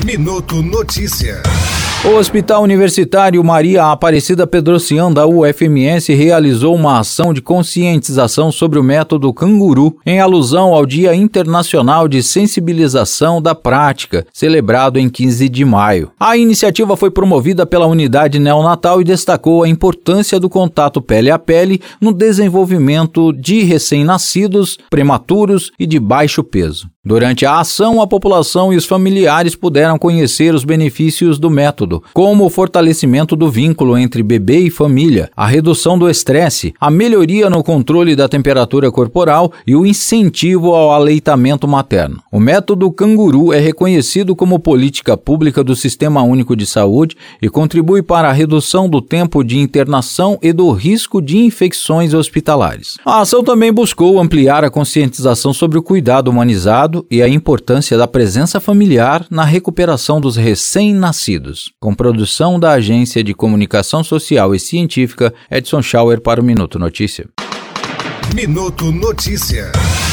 Minuto Notícia. O Hospital Universitário Maria Aparecida Pedrocian da UFMS realizou uma ação de conscientização sobre o método Canguru em alusão ao Dia Internacional de Sensibilização da Prática, celebrado em 15 de maio. A iniciativa foi promovida pela unidade neonatal e destacou a importância do contato pele a pele no desenvolvimento de recém-nascidos, prematuros e de baixo peso. Durante a ação, a população e os familiares puderam conhecer os benefícios do método, como o fortalecimento do vínculo entre bebê e família, a redução do estresse, a melhoria no controle da temperatura corporal e o incentivo ao aleitamento materno. O método Canguru é reconhecido como política pública do Sistema Único de Saúde e contribui para a redução do tempo de internação e do risco de infecções hospitalares. A ação também buscou ampliar a conscientização sobre o cuidado humanizado e a importância da presença familiar na recuperação dos recém-nascidos. Com produção da Agência de Comunicação Social e Científica, Edson Schauer para o Minuto Notícia. Minuto Notícia.